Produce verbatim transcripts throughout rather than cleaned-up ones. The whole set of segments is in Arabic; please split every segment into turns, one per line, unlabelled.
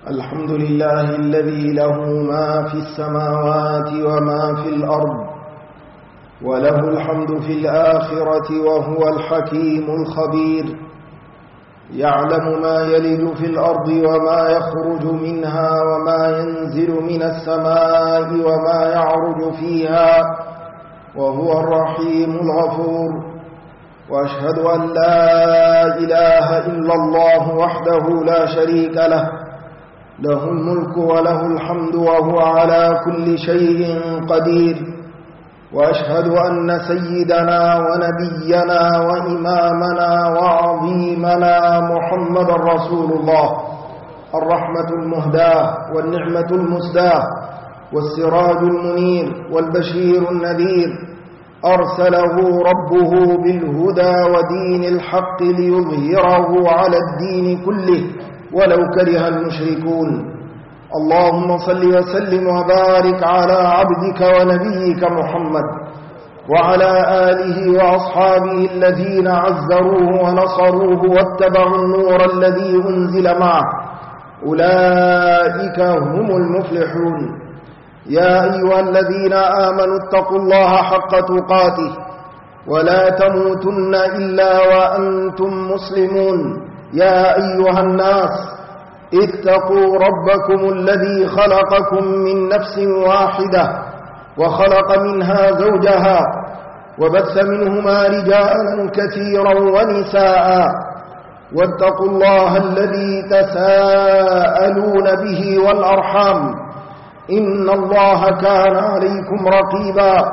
الحمد لله الذي له ما في السماوات وما في الأرض، وله الحمد في الآخرة، وهو الحكيم الخبير. يعلم ما يلج في الأرض وما يخرج منها وما ينزل من السماء وما يعرج فيها، وهو الرحيم الغفور. وأشهد أن لا إله إلا الله وحده لا شريك له، له الملك وله الحمد وهو على كل شيء قدير. وأشهد أن سيدنا ونبينا وإمامنا وعظيمنا محمد رسول الله، الرحمة المهداة والنعمة المسداة والسراج المنير والبشير النذير. أرسله ربه بالهدى ودين الحق ليظهره على الدين كله ولو كره المشركون. اللهم صل وسلم وبارك على عبدك ونبيك محمد وعلى آله وأصحابه الذين عزروه ونصروه واتبعوا النور الذي أنزل معه، أولئك هم المفلحون. يا أيها الذين آمنوا اتقوا الله حق تقاته ولا تموتن إلا وأنتم مسلمون. يا أيها الناس اتقوا ربكم الذي خلقكم من نفس واحدة وخلق منها زوجها وبث منهما رجالا كثيرا ونساء، واتقوا الله الذي تساءلون به والأرحام، إن الله كان عليكم رقيبا.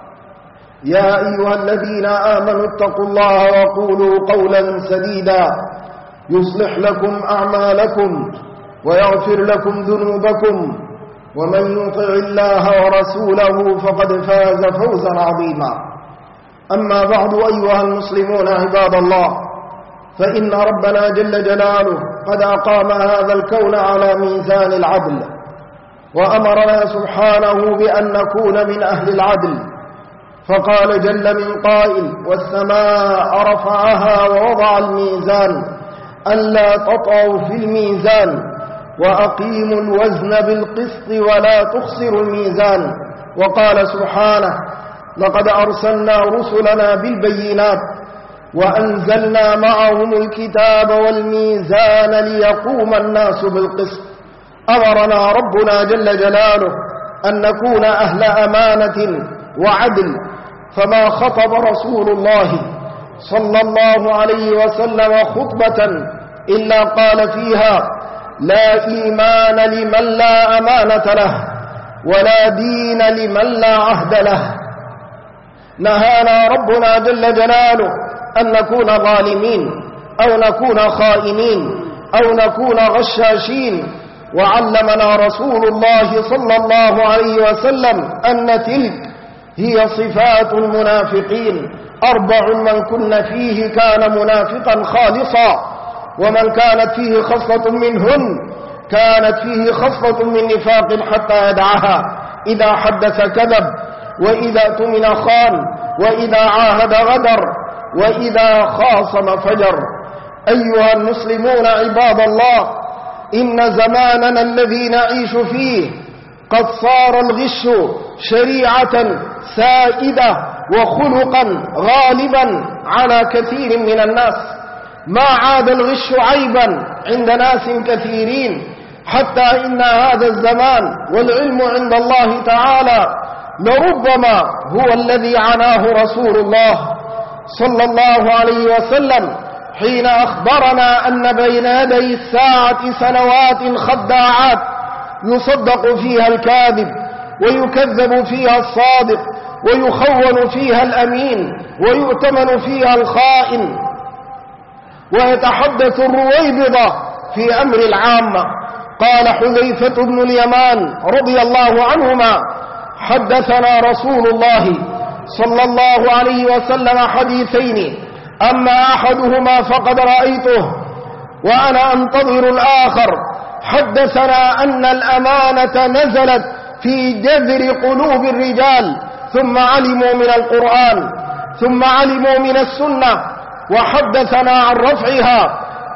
يا أيها الذين آمنوا اتقوا الله وقولوا قولا سديدا يصلح لكم أعمالكم ويغفر لكم ذنوبكم، ومن يطع الله ورسوله فقد فاز فوزا عظيما. أما بعد، أيها المسلمون عباد الله، فإن ربنا جل جلاله قد أقام هذا الكون على ميزان العدل، وأمرنا سبحانه بأن نكون من أهل العدل، فقال جل من قائل: والسماء رفعها ووضع الميزان ألا تطغوا في الميزان وأقيموا الوزن بالقسط ولا تخسروا الميزان. وقال سبحانه: لقد أرسلنا رسلنا بالبينات وأنزلنا معهم الكتاب والميزان ليقوم الناس بالقسط. أمرنا ربنا جل جلاله أن نكون أهل أمانة وعدل، فما خطب رسول الله صلى الله عليه وسلم خطبة إلا قال فيها: لا إيمان لمن لا أمانة له، ولا دين لمن لا عهد له. نهانا ربنا جل جلاله أن نكون ظالمين أو نكون خائنين أو نكون غشاشين، وعلمنا رسول الله صلى الله عليه وسلم أن تلك هي صفات المنافقين. أربع من كن فيه كان منافقا خالصا، ومن كانت فيه خصلة منهن كانت فيه خصلة من نفاق حتى يدعها. إذا حدث كذب، وإذا اؤتمن خان، وإذا عاهد غدر، وإذا خاصم فجر. أيها المسلمون عباد الله، إن زماننا الذي نعيش فيه قد صار الغش شريعة سائدة وخلقا غالبا على كثير من الناس. ما عاد الغش عيبا عند ناس كثيرين، حتى إن هذا الزمان والعلم عند الله تعالى لربما هو الذي عناه رسول الله صلى الله عليه وسلم حين أخبرنا أن بين يدي الساعة سنوات خداعات يصدق فيها الكاذب ويكذب فيها الصادق ويخون فيها الأمين ويؤتمن فيها الخائن، ويتحدث الرويبضة في أمر العامة. قال حذيفة بن اليمان رضي الله عنهما: حدثنا رسول الله صلى الله عليه وسلم حديثين، أما أحدهما فقد رأيته وأنا أنتظر الآخر. حدثنا أن الأمانة نزلت في جذر قلوب الرجال، ثم علموا من القرآن، ثم علموا من السنة، وحدثنا عن رفعها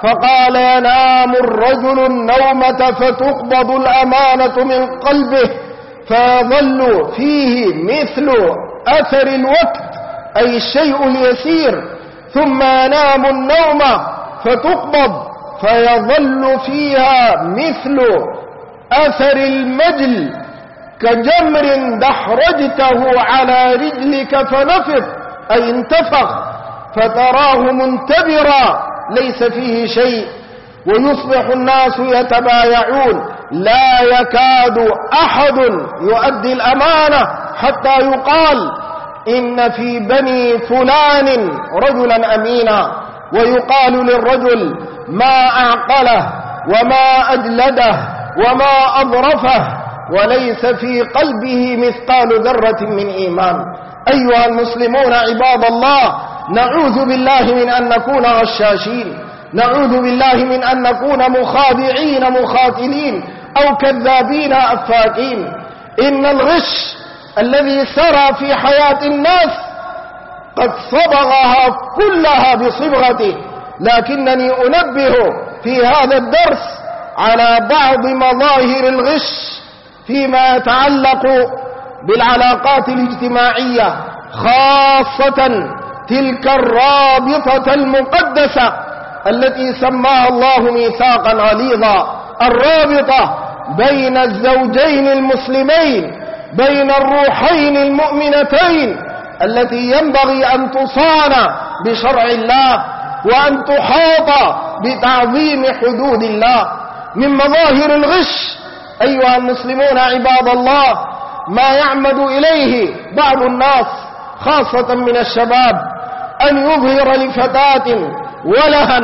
فقال ينام الرجل النومة فتقبض الأمانة من قلبه فيظل فيه مثل أثر الوقت أي الشيء اليسير، ثم ينام النومة فتقبض فيظل فيها مثل أثر المجل كجمر دحرجته على رجلك فنفض أي انتفخ، فتراه منتبرا ليس فيه شيء، ويصبح الناس يتبايعون، لا يكاد أحد يؤدي الأمانة حتى يقال إن في بني فلان رجلا أمينا، ويقال للرجل ما أعقله وما أجلده وما أظرفه، وليس في قلبه مثقال ذرة من إيمان. أيها المسلمون عباد الله، نعوذ بالله من أن نكون غشاشين، نعوذ بالله من أن نكون مخادعين مخاتلين أو كذابين أفاكين. إن الغش الذي سرى في حياة الناس قد صبغها كلها بصبغته، لكنني أنبه في هذا الدرس على بعض مظاهر الغش فيما يتعلق بالعلاقات الاجتماعية، خاصة تلك الرابطة المقدسة التي سماها الله ميثاقا غليظا، الرابطة بين الزوجين المسلمين، بين الروحين المؤمنتين، التي ينبغي أن تصان بشرع الله وأن تحاط بتعظيم حدود الله. من مظاهر الغش أيها المسلمون عباد الله ما يعمد إليه بعض الناس خاصة من الشباب، أن يظهر لفتاة ولها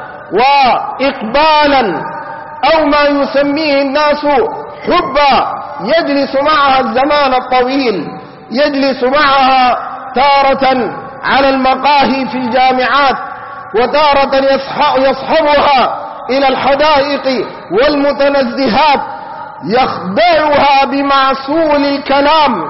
وإقبالا أو ما يسميه الناس حبا، يجلس معها الزمان الطويل، يجلس معها تارة على المقاهي في الجامعات، وتارة يصحبها إلى الحدائق والمتنزهات، يخدعها بمعسول الكلام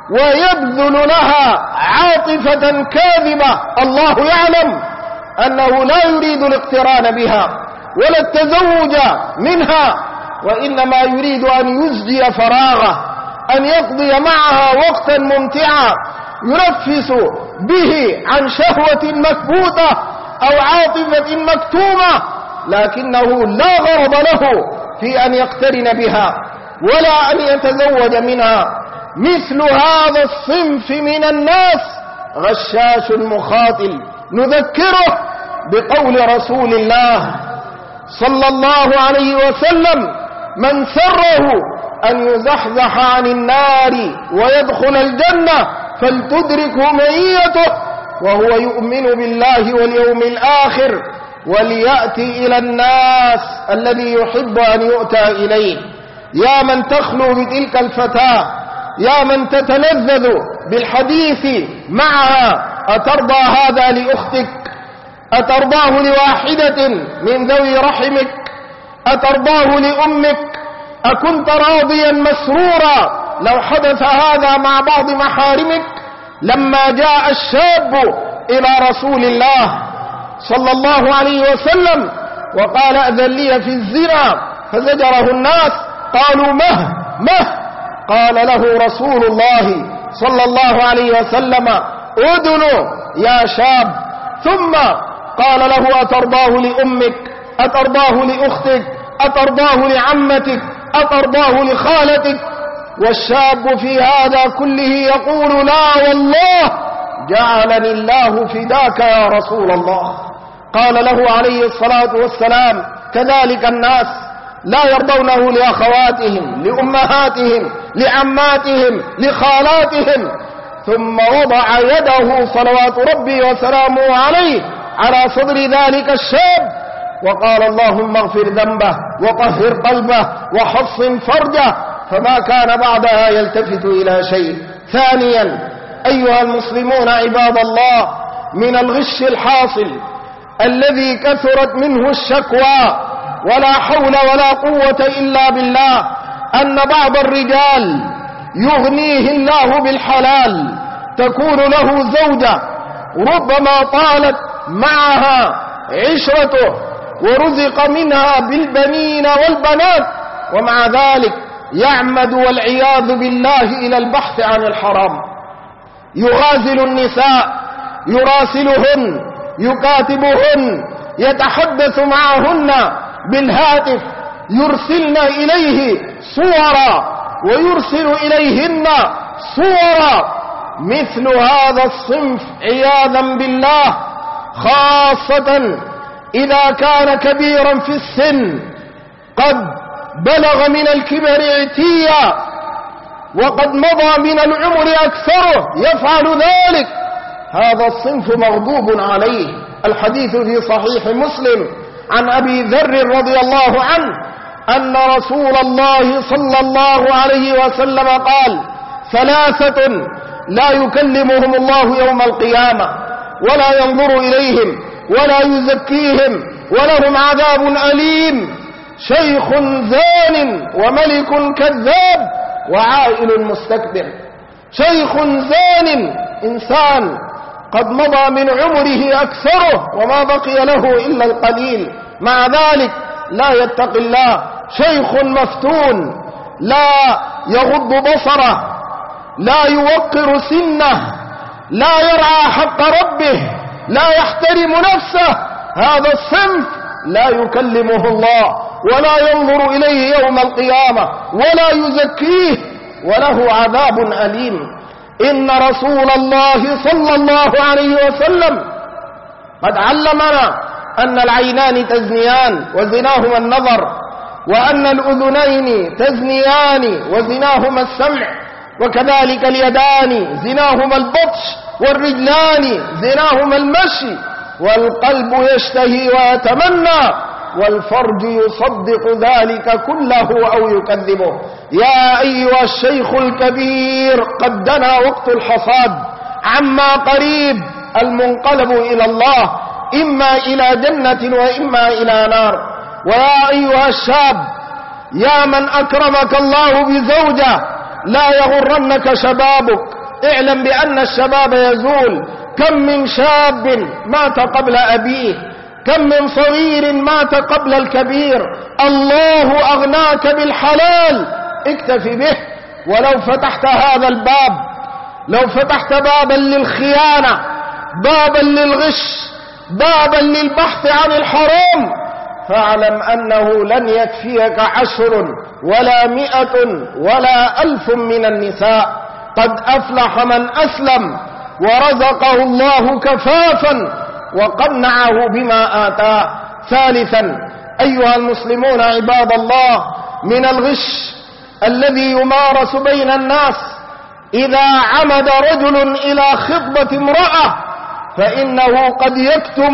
ويبذل لها عاطفة كاذبة. الله يعلم أنه لا يريد الاقتران بها ولا التزوج منها، وإنما يريد أن يزجي فراغه، أن يقضي معها وقتا ممتعا ينفس به عن شهوة مكبوتة أو عاطفة مكتومة، لكنه لا غرض له في أن يقترن بها ولا أن يتزوج منها. مثل هذا الصنف من الناس غشاش مخاطل. نذكره بقول رسول الله صلى الله عليه وسلم: من سره أن يزحزح عن النار ويدخل الجنة فلتدركه منيته وهو يؤمن بالله واليوم الآخر وليأتي إلى الناس الذي يحب أن يؤتى إليه. يا من تخلو بتلك الفتاة، يا من تتلذذ بالحديث معها، أترضى هذا لأختك؟ أترضاه لواحدة من ذوي رحمك؟ أترضاه لأمك؟ أكنت راضيا مسرورا لو حدث هذا مع بعض محارمك؟ لما جاء الشاب إلى رسول الله صلى الله عليه وسلم وقال: أذن لي في الزنا، فزجره الناس قالوا: مه مه قال له رسول الله صلى الله عليه وسلم: أذن يا شاب. ثم قال له: أترضاه لأمك؟ أترضاه لأختك؟ أترضاه لعمتك؟ أترضاه لخالتك؟ والشاب في هذا كله يقول: لا والله، جعلني الله فداك يا رسول الله. قال له عليه الصلاة والسلام: كذلك الناس لا يرضونه لأخواتهم، لأمهاتهم، لعماتهم، لخالاتهم. ثم وضع يده صلوات ربي وسلامه عليه على صدر ذلك الشاب وقال: اللهم اغفر ذنبه وطهر قلبه وحصن فرجه، فما كان بعدها يلتفت إلى شيء. ثانيا أيها المسلمون عباد الله، من الغش الحاصل الذي كثرت منه الشكوى ولا حول ولا قوة إلا بالله، أن بعض الرجال يغنيه الله بالحلال، تكون له زوجة ربما طالت معها عشرته ورزق منها بالبنين والبنات، ومع ذلك يعمد والعياذ بالله إلى البحث عن الحرام. يغازل النساء، يراسلهن، يكاتبهن، يتحدث معهن بالهاتف، يرسلن إليه صورا ويرسل إليهن صورا. مثل هذا الصنف عياذا بالله، خاصة إذا كان كبيرا في السن قد بلغ من الكبر عتيا وقد مضى من العمر أكثره يفعل ذلك، هذا الصنف مغضوب عليه. الحديث في صحيح مسلم عن أبي ذر رضي الله عنه أن رسول الله صلى الله عليه وسلم قال: ثلاثة لا يكلمهم الله يوم القيامة ولا ينظر إليهم ولا يزكيهم ولهم عذاب أليم: شيخ زان وملك كذاب وعائل مستكبر. شيخ زان، إنسان قد مضى من عمره أكثره وما بقي له إلا القليل، مع ذلك لا يتقي الله. شيخ مفتون لا يغض بصره، لا يوقر سنه، لا يرعى حق ربه، لا يحترم نفسه. هذا الصنف لا يكلمه الله ولا ينظر إليه يوم القيامة ولا يزكيه وله عذاب أليم. إن رسول الله صلى الله عليه وسلم قد علمنا أن العينان تزنيان وزناهما النظر، وأن الأذنين تزنيان وزناهما السمع، وكذلك اليدان زناهما البطش، والرجلان زناهما المشي، والقلب يشتهي ويتمنى، والفرج يصدق ذلك كله أو يكذبه. يا أيها الشيخ الكبير، قد دنا وقت الحصاد، عما قريب المنقلب إلى الله، إما إلى جنة وإما إلى نار. ويا أيها الشاب، يا من أكرمك الله بزوجة، لا يغرنك شبابك، اعلم بأن الشباب يزول. كم من شاب مات قبل أبيه، كم من صغير مات قبل الكبير. الله أغناك بالحلال، اكتفي به. ولو فتحت هذا الباب، لو فتحت بابا للخيانة، بابا للغش، بابا للبحث عن الحرام، فاعلم أنه لن يكفيك عشر ولا مئة ولا ألف من النساء. قد أفلح من أسلم ورزقه الله كفافا وقنعه بما آتاه. ثالثا أيها المسلمون عباد الله، من الغش الذي يمارس بين الناس، إذا عمد رجل إلى خطبة امرأة فإنه قد يكتم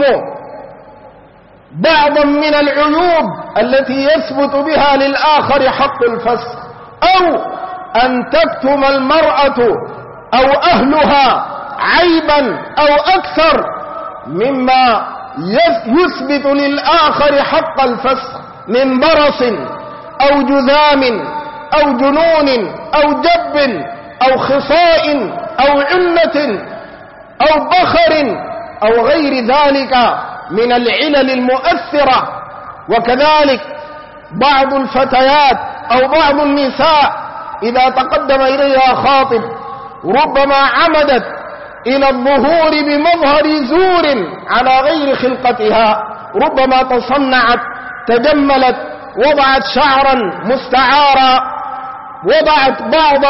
بعضا من العيوب التي يثبت بها للآخر حق الفسخ، أو أن تكتم المرأة أو أهلها عيبا أو أكثر مما يثبت للآخر حق الفسخ من برص أو جذام أو جنون أو جب أو خصاء أو عنة أو بخر أو غير ذلك من العلل المؤثرة. وكذلك بعض الفتيات أو بعض النساء إذا تقدم إليها خاطب ربما عمدت إلى الظهور بمظهر زور على غير خلقتها، ربما تصنعت، تجملت، وضعت شعرا مستعارا، وضعت بعض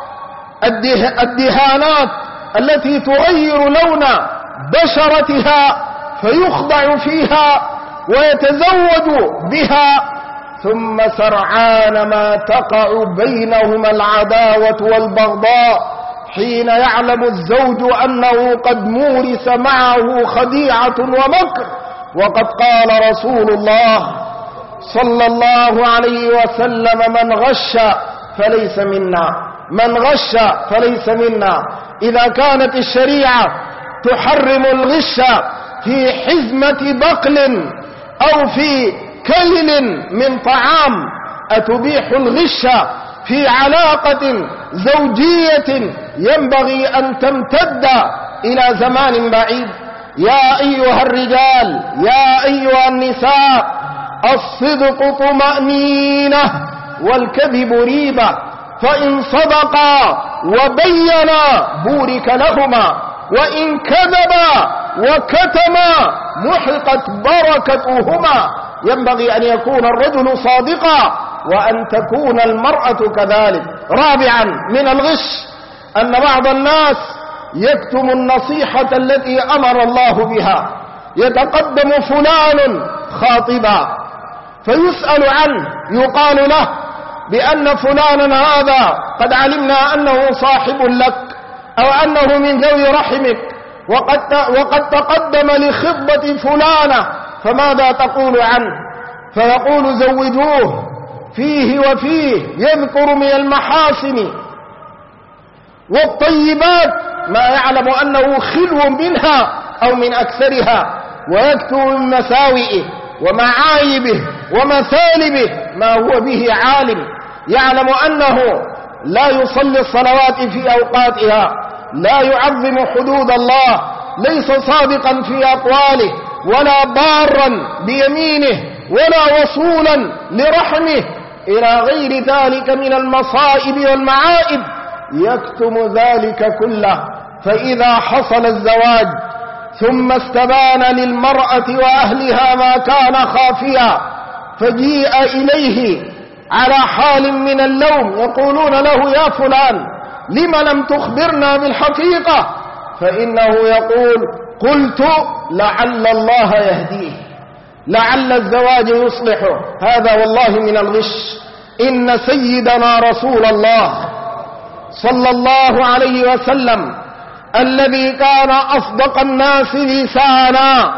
الدهانات التي تغير لون بشرتها فيخضع فيها ويتزوج بها، ثم سرعان ما تقع بينهما العداوة والبغضاء حين يعلم الزوج أنه قد مورس معه خديعة ومكر. وقد قال رسول الله صلى الله عليه وسلم: من غش فليس منا، من غش فليس منا. إذا كانت الشريعة تحرم الغش في حزمة بقل أو في كيل من طعام، أتبيح الغش في علاقة زوجية ينبغي أن تمتد إلى زمان بعيد؟ يا أيها الرجال يا أيها النساء، الصدق طمأنينة والكذب ريبة، فإن صدقا وبينا بورك لهما، وإن كذبا وكتما محقت بركتهما. ينبغي أن يكون الرجل صادقا وأن تكون المرأة كذلك. رابعا من الغش أن بعض الناس يكتم النصيحة التي أمر الله بها. يتقدم فلان خاطبا فيسأل عنه، يقال له بأن فلانا هذا قد علمنا أنه صاحب لك أو أنه من ذوي رحمك، وقد وقد تقدم لخطبة فلانة، فماذا تقول عنه؟ فيقول زوجوه فيه وفيه، يذكر من المحاسن والطيبات ما يعلم أنه خلو منها أو من أكثرها، ويكتب من مساوئه ومعايبه ومثالبه ما هو به عالم. يعلم أنه لا يصلي الصلوات في أوقاتها، لا يعظم حدود الله، ليس صادقا في أقواله، ولا بارا بيمينه، ولا وصولا لرحمه، إلى غير ذلك من المصائب والمعائب، يكتم ذلك كله. فإذا حصل الزواج ثم استبان للمرأة وأهلها ما كان خافيا، فجيء إليه على حال من اللوم، يقولون له يا فلان لم لم تخبرنا بالحقيقة؟ فإنه يقول قلت لعل الله يهديه، لعل الزواج يصلحه. هذا والله من الغش. إن سيدنا رسول الله صلى الله عليه وسلم الذي كان أصدق الناس لسانا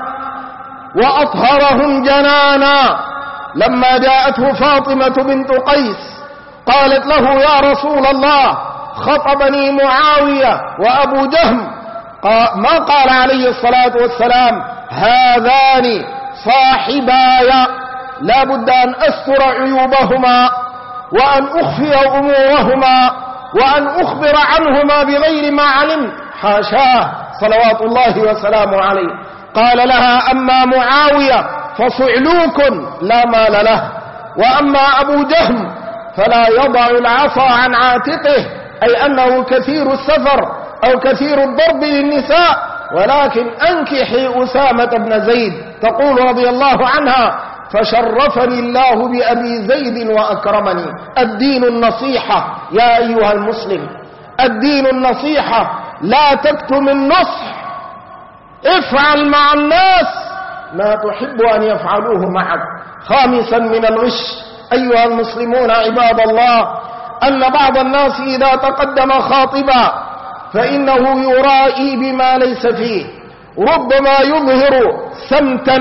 وأطهرهم جنانا، لما جاءته فاطمة بنت قيس قالت له يا رسول الله خطبني معاوية وأبو جهم، ما قال عليه الصلاة والسلام هذان صاحباي لا بد أن أستر عيوبهما وأن أخفي أمورهما وأن أخبر عنهما بغير ما علمت، حاشاه صلوات الله وسلامه عليه. قال لها أما معاوية فصعلوك لا مال له، وأما أبو جهم فلا يضع العصا عن عاتقه، أي أنه كثير السفر أو كثير الضرب للنساء، ولكن أنكحي أسامة بن زيد. تقول رضي الله عنها فشرفني الله بأبي زيد وأكرمني. الدين النصيحة يا أيها المسلم، الدين النصيحة، لا تكتم النصح، افعل مع الناس ما تحب أن يفعلوه معك. خامسا من الغش أيها المسلمون عباد الله أن بعض الناس إذا تقدم خاطبا فإنه يرائي بما ليس فيه، ربما يظهر سمتا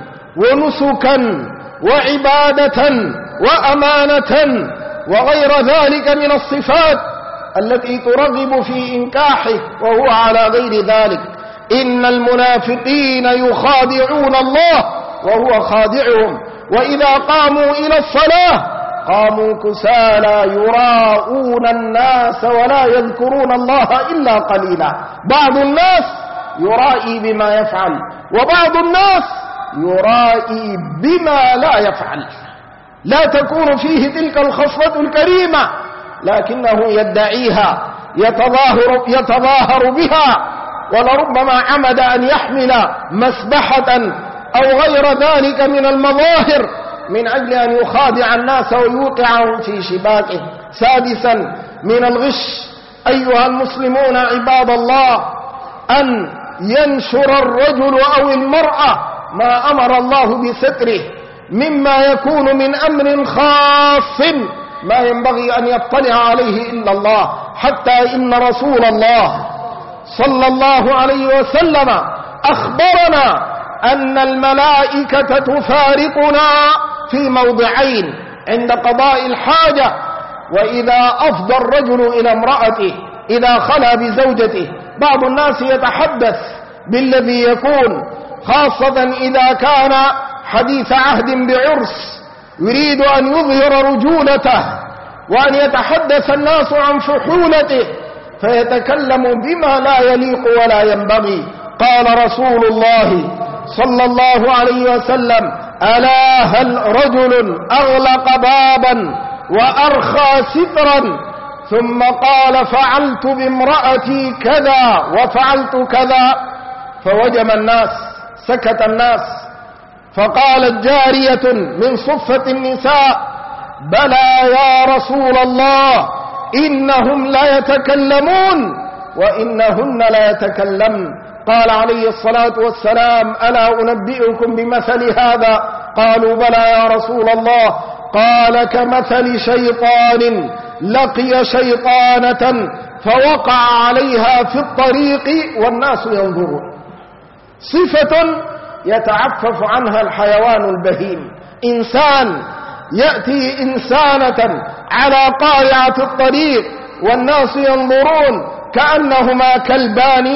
ونسكا وعبادة وأمانة وغير ذلك من الصفات التي ترغب في إنكاحه وهو على غير ذلك. إن المنافقين يخادعون الله وهو خادعهم، وإذا قاموا إلى الصلاة قاموا كسالى يراءون الناس ولا يذكرون الله إلا قليلا. بعض الناس يرائي بما يفعل، وبعض الناس يرائي بما لا يفعل، لا تكون فيه تلك الخصلة الكريمة، لكنه يدعيها، يتظاهر, يتظاهر بها، ولربما عمد أن يحمل مسبحة أو غير ذلك من المظاهر من أجل أن يخادع الناس ويوقعهم في شباكه. سادسا من الغش أيها المسلمون عباد الله أن ينشر الرجل أو المرأة ما أمر الله بستره مما يكون من أمر خاص ما ينبغي أن يطلع عليه إلا الله. حتى إن رسول الله صلى الله عليه وسلم أخبرنا أن الملائكة تفارقنا في موضعين: عند قضاء الحاجة، وإذا أفضى الرجل إلى امرأته إذا خلا بزوجته. بعض الناس يتحدث بالذي يكون، خاصة إذا كان حديث عهد بعرس، يريد أن يظهر رجولته وأن يتحدث الناس عن فحولته، فيتكلم بما لا يليق ولا ينبغي. قال رسول الله صلى الله عليه وسلم: ألا هل رجل أغلق بابا وأرخى سترا ثم قال: فعلت بامرأتي كذا وفعلت كذا، فوجم الناس، سكت الناس، فقالت جارية من صفة النساء: بلى يا رسول الله، إنهم لا يتكلمون وإنهن لا يتكلمن. قال عليه الصلاة والسلام: ألا أنبئكم بمثل هذا؟ قالوا: بلى يا رسول الله. قال: كمثل شيطان لقي شيطانة فوقع عليها في الطريق والناس ينظرون. صفة يتعفف عنها الحيوان البهيم، إنسان يأتي إنسانة على قارعة الطريق والناس ينظرون كأنهما كلبان،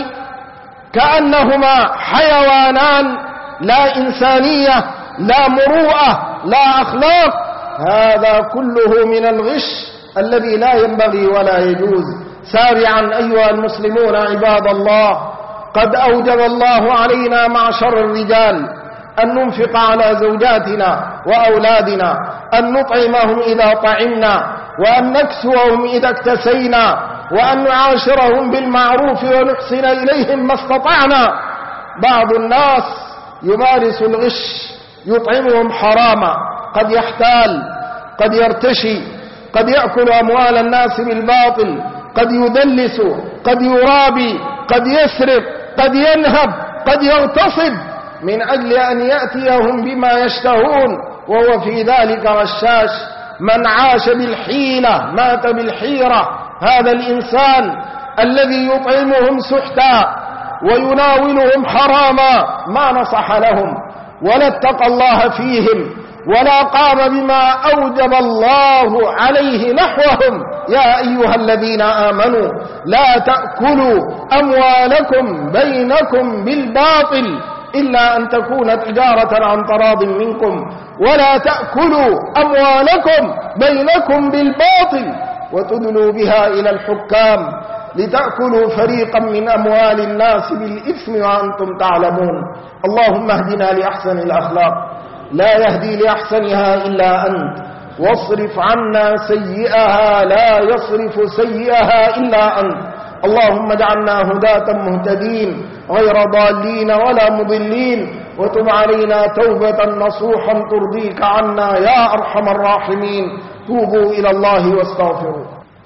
كأنهما حيوانان، لا إنسانية، لا مروءة، لا أخلاق. هذا كله من الغش الذي لا ينبغي ولا يجوز. سارعا أيها المسلمون عباد الله، قد أوجب الله علينا معشر الرجال أن ننفق على زوجاتنا وأولادنا، أن نطعمهم إذا طعمنا، وأن نكسوهم إذا اكتسينا، وأن نعاشرهم بالمعروف ونحسن إليهم ما استطعنا. بعض الناس يمارس الغش، يطعمهم حراما، قد يحتال، قد يرتشي، قد يأكل أموال الناس بالباطل، قد يدلس، قد يرابي، قد يسرق، قد ينهب، قد يغتصب من أجل أن يأتيهم بما يشتهون، وهو في ذلك غشاش. من عاش بالحيلة مات بالحيرة. هذا الإنسان الذي يطعمهم سحتا ويناولهم حراما ما نصح لهم ولا اتقى الله فيهم ولا قام بما أوجب الله عليه نحوهم. يا أيها الذين آمنوا لا تأكلوا أموالكم بينكم بالباطل إلا أن تكون تجارة عن تراض منكم، ولا تأكلوا أموالكم بينكم بالباطل وتدلوا بها إلى الحكام لتأكلوا فريقا من أموال الناس بالإثم وأنتم تعلمون. اللهم اهدنا لأحسن الأخلاق، لا يهدي لأحسنها إلا أنت، واصرف عنا سيئها، لا يصرف سيئها إلا أنت. اللهم اجعلنا هداة مهتدين غير ضالين ولا مضلين، وتب علينا توبة نصوحا ترضيك عنا يا أرحم الراحمين. توبوا إلى الله واستغفروا.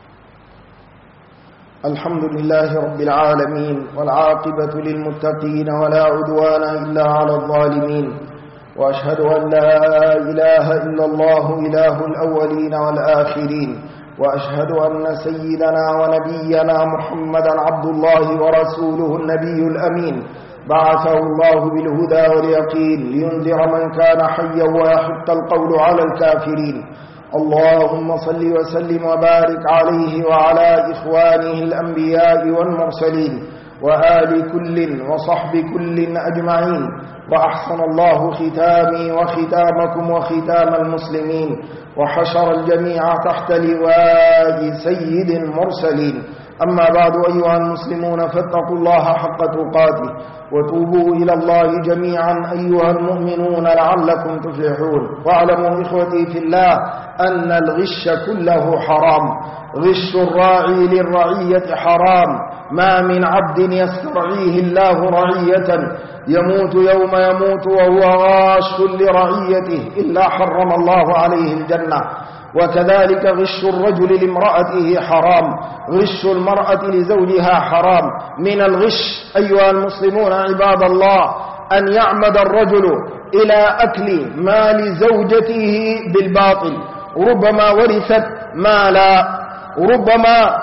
الحمد لله رب العالمين، والعاقبة للمتقين، ولا عدوان إلا على الظالمين، وأشهد أن لا إله إلا الله إله الأولين والآخرين، وأشهد أن سيدنا ونبينا محمدا عبد الله ورسوله النبي الأمين، بعثه الله بالهدى واليقين لينذر من كان حيا ويحق القول على الكافرين. اللهم صل وسلم وبارك عليه وعلى إخوانه الأنبياء والمرسلين وآل كل وصحب كل أجمعين. وأحسن الله ختامي وختامكم وختام المسلمين، وحشر الجميع تحت لواء سيد المرسلين. أما بعد أيها المسلمون، فاتقوا الله حق تقاته، وتوبوا إلى الله جميعا أيها المؤمنون لعلكم تفلحون. واعلموا إخوتي في الله أن الغش كله حرام. غش الراعي للرعية حرام. ما من عبد يسترعيه الله رعية يموت يوم يموت وهو غاش لرعيته إلا حرم الله عليه الجنة. وكذلك غش الرجل لامرأته حرام، غش المرأة لزوجها حرام. من الغش أيها المسلمون عباد الله أن يعمد الرجل إلى أكل مال زوجته بالباطل. ربما ورثت مالا، ربما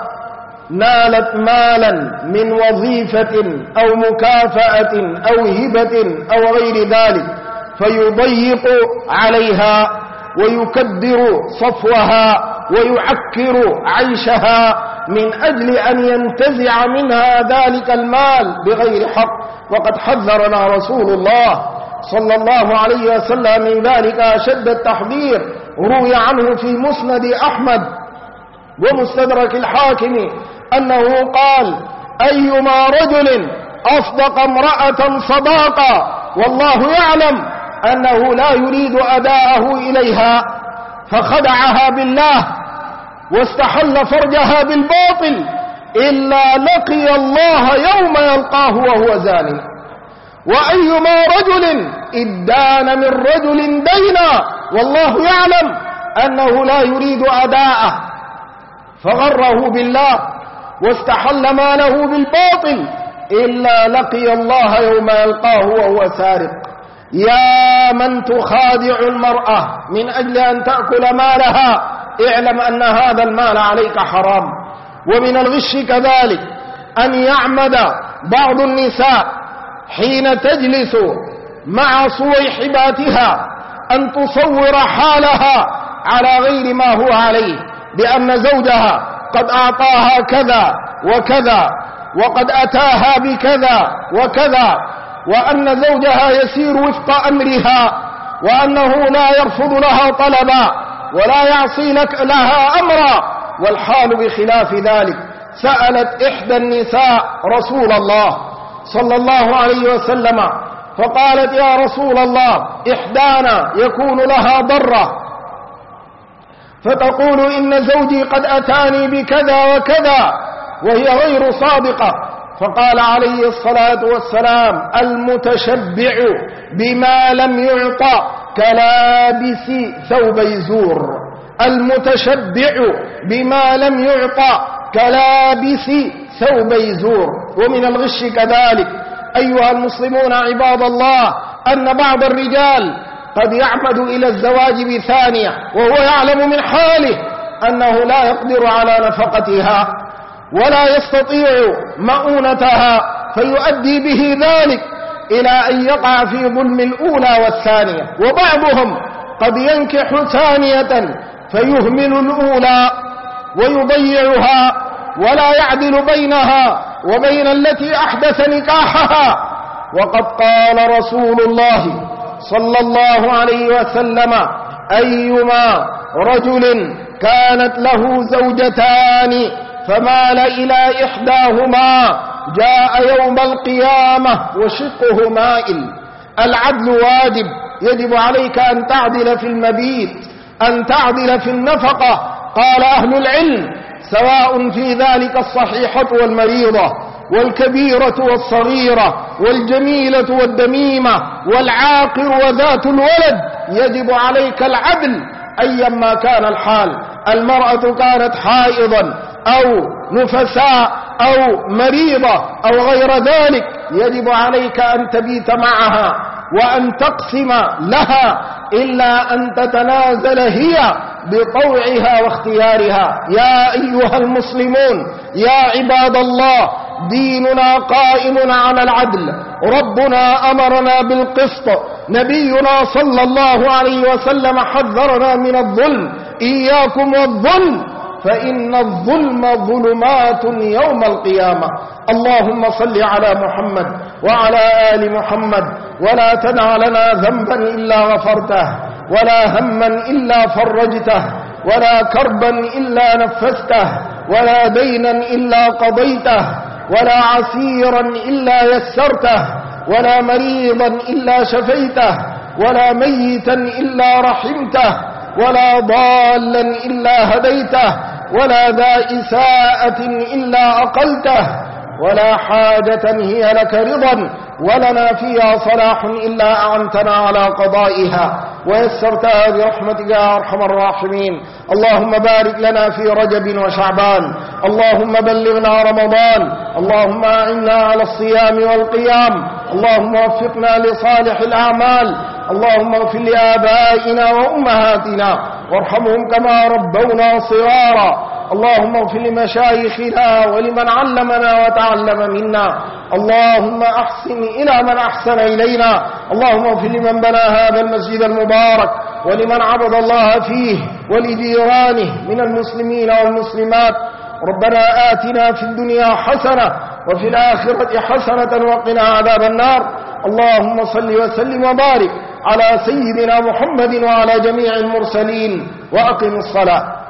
نالت مالا من وظيفة أو مكافأة أو هبة أو غير ذلك، فيضيق عليها ويكدر صفوها ويعكر عيشها من أجل أن ينتزع منها ذلك المال بغير حق. وقد حذرنا رسول الله صلى الله عليه وسلم من ذلك أشد التحذير. روي عنه في مسند أحمد ومستدرك الحاكم أنه قال: أيما رجل أصدق امرأة صداقا، والله يعلم أنه لا يريد أداءه إليها، فخدعها بالله واستحل فرجها بالباطل، إلا لقي الله يوم يلقاه وهو زان. وأيما رجل ادان من رجل دينا والله يعلم أنه لا يريد أداءه، فغره بالله واستحل ماله بالباطل، إلا لقي الله يوم يلقاه وهو سارق. يا من تخادع المرأة من أجل أن تأكل مالها، اعلم أن هذا المال عليك حرام. ومن الغش كذلك أن يعمد بعض النساء حين تجلس مع صويحباتها أن تصور حالها على غير ما هو عليه، بأن زوجها قد أعطاها كذا وكذا وقد أتاها بكذا وكذا، وأن زوجها يسير وفق أمرها، وأنه لا يرفض لها طلبا ولا يعصي لك لها أمرا، والحال بخلاف ذلك. سألت إحدى النساء رسول الله صلى الله عليه وسلم فقالت: يا رسول الله، إحدانا يكون لها ضرة فتقول إن زوجي قد أتاني بكذا وكذا وهي غير صادقة، فقال عليه الصلاة والسلام: المتشبع بما لم يعطى كلابس ثوبي زور. المتشبع بما لم يعطى كلابس ثوبي زور. ومن الغش كذلك أيها المسلمون عباد الله أن بعض الرجال قد يعمد إلى الزواج بثانية وهو يعلم من حاله أنه لا يقدر على نفقتها ولا يستطيع مؤونتها، فيؤدي به ذلك إلى أن يقع في ظلم الأولى والثانية. وبعضهم قد ينكح ثانية فيهمل الأولى ويضيعها ولا يعدل بينها وبين التي أحدث نكاحها. وقد قال رسول الله صلى الله عليه وسلم: أيما رجل كانت له زوجتان فمال إلى إحداهما جاء يوم القيامة وشقه مائل. العدل واجب، يجب عليك أن تعدل في المبيت، أن تعدل في النفقة. قال أهل العلم: سواء في ذلك الصحيحة والمريضة والكبيرة والصغيرة والجميلة والدميمة والعاقر وذات الولد، يجب عليك العدل أيما كان الحال. المرأة كانت حائضا أو نفساء أو مريضة أو غير ذلك، يجب عليك أن تبيت معها وأن تقسم لها، إلا أن تتنازل هي بطوعها واختيارها. يا أيها المسلمون، يا عباد الله، ديننا قائم على العدل، ربنا أمرنا بالقسط، نبينا صلى الله عليه وسلم حذرنا من الظلم: إياكم والظلم فإن الظلم ظلمات يوم القيامة. اللهم صل على محمد وعلى آل محمد، ولا تدع لنا ذنبا إلا غفرته، ولا هما إلا فرجته، ولا كربا إلا نفسته، ولا دينا إلا قضيته، ولا عسيرا إلا يسرته، ولا مريضا إلا شفيته، ولا ميتا إلا رحمته، ولا ضالا إلا هديته، ولا ذا إساءة إلا أقلته، ولا حاجة هي لك رضا ولنا فيها صلاح إلا أعنتنا على قضائها ويسرتها برحمتك يا أرحم الراحمين. اللهم بارك لنا في رجب وشعبان، اللهم بلغنا رمضان، اللهم أعنا على الصيام والقيام، اللهم وفقنا لصالح الأعمال، اللهم اغفر لآبائنا وأمهاتنا وارحمهم كما ربونا صغارا، اللهم اغفر لمشايخنا ولمن علمنا وتعلم منا، اللهم أحسن إلى من أحسن إلينا، اللهم اغفر لمن بنى هذا المسجد المبارك ولمن عبد الله فيه ولجيرانه من المسلمين والمسلمات. ربنا آتنا في الدنيا حسنة وفي الآخرة حسنة وقنا عذاب النار. اللهم صل وسلم وبارك على سيدنا محمد وعلى جميع المرسلين، وأقم الصلاة.